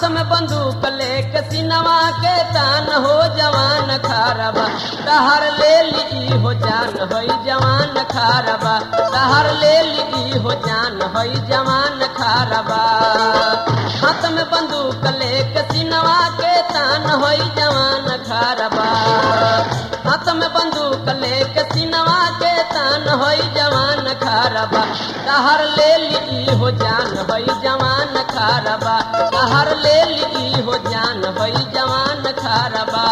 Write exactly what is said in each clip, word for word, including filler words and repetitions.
में बंदूक लेके सिनवा के तान हो जवान खारबा तहर ले ली हो जान होई जवान खारबा तहर ले ली हो जान होई जवान खारबा हाथ में बंदूक लेके सिनवा के तान होई जवान खारबा हाथ में बंदूक लेके सिनवा के तान होई जवान खारबा तहर ले ली हो जान होई जवान खारबा तहर ले ली हो जान होई जवान खारबा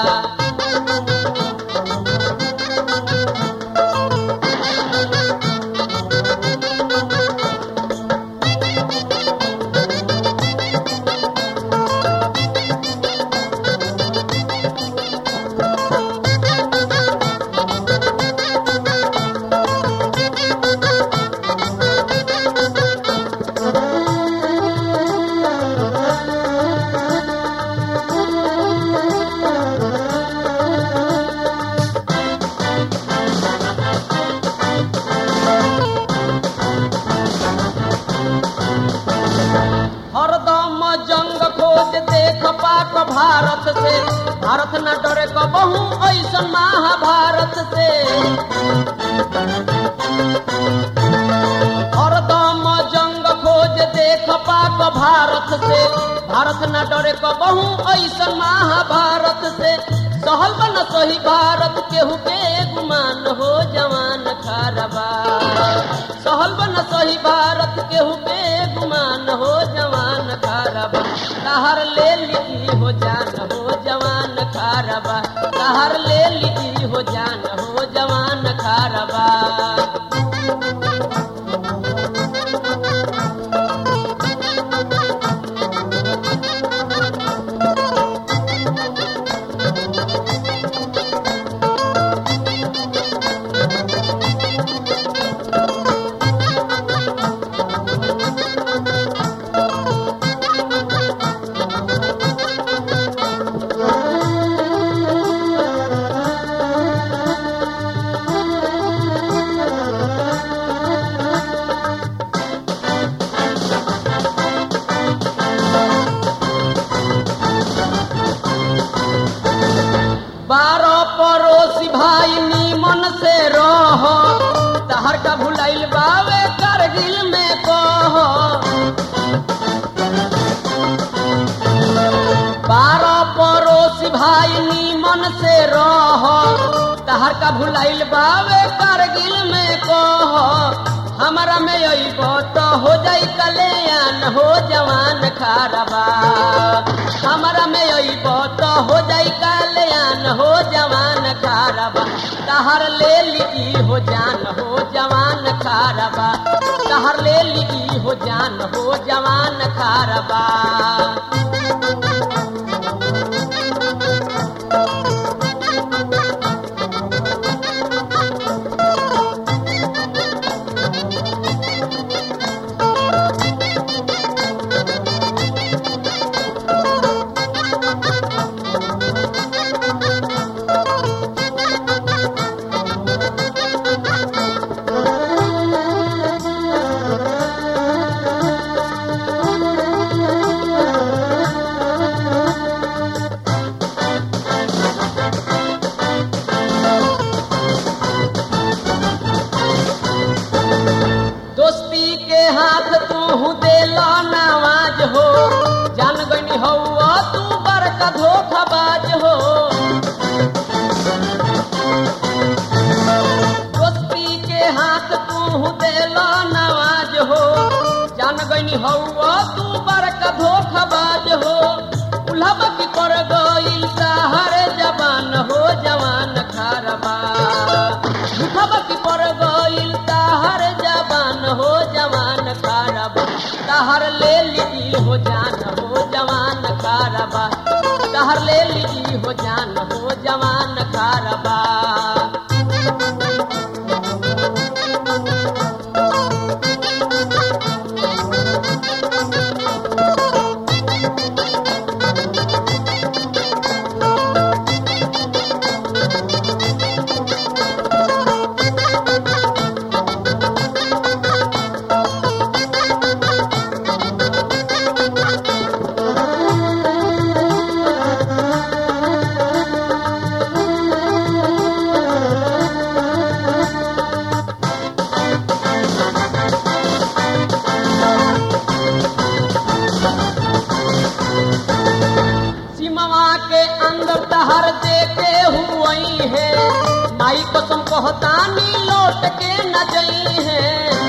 हरदम जंग खोज देख पाक भारत से भारत न डरे कबहू ऐसन महाभारत से हरदम जंग खोज देख पाक भारत से भारत न डरे कबहू ऐसन महाभारत से सहल बन सही भारत केहू के गुमान हो जवान खारबा सहल बन सही भारत केहू के गुमान हो जवान खारबा तहर ले ली हो जान हो जवान खारबा तहर ले ली हो जान हो जवान खारबा बारह पड़ोसी भाई नीमन से रहो तहर का भुलाइल बावे करगिल में कहो बारह पड़ोसी भाई नीमन से रहो तहर का भुलाइल बावे करगिल में कहो हमारा में अइबो तो हो जाई कल्याण हो जवान खारबा हमारा में अइबो तो हो जाई कल्याण हो जवान खारबा तहर ले ली हो जान हो जवान खारबा तहर ले ली हो जान हो जवान खारबा हाथ तू देला नवाज हो जान गनी हो तू बड़का धोखाबाज हो दोस्ती के हाथ तू देला नवाज हो जान गनी हो तू बड़का धोखाबाज हो उल्हा की कर गइल हर जवान हो जवान खारबा उल्हा की कर गइल हर जवान हो जवान खारबा तहर ले ली हो जान हो जवान खारबा तहर ले ली हो जान हो जवान खारबा कसम कहतानी लौट के न जई है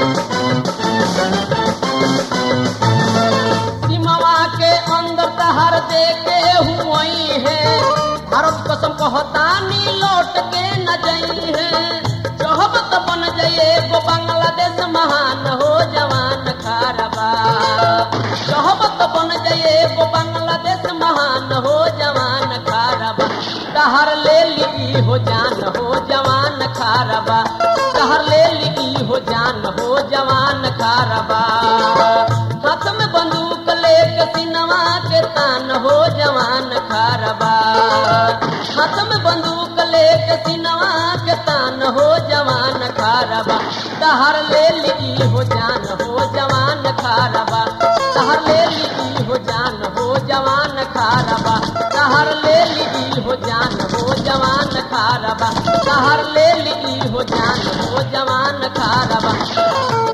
सीमावा के अंदर तहर दे के हुई है भारत कसम कहतानी लौट के न जई है चाहबत बन जाए गो बांग्लादेश महान हो जवान खारबा चाहबत बन जाए गो बांग्लादेश महान हो जवान खारबा तहर ले ली हो जान हो जवान खारबा तहर ले ली हो जान हो जवान खारबा हाथ में बंदूक लेके सीनवा के तान हो जवान खारबा हाथ में बंदूक लेके सीनवा के तान हो जवान खारबा तहर ले ली हो जान हो जवान खारबा तहर ले ली हो जान हो जवान खारबा तहर ले ली हो जान हो जवान खारबा तहर ले ली हो जान हो जवान खारबा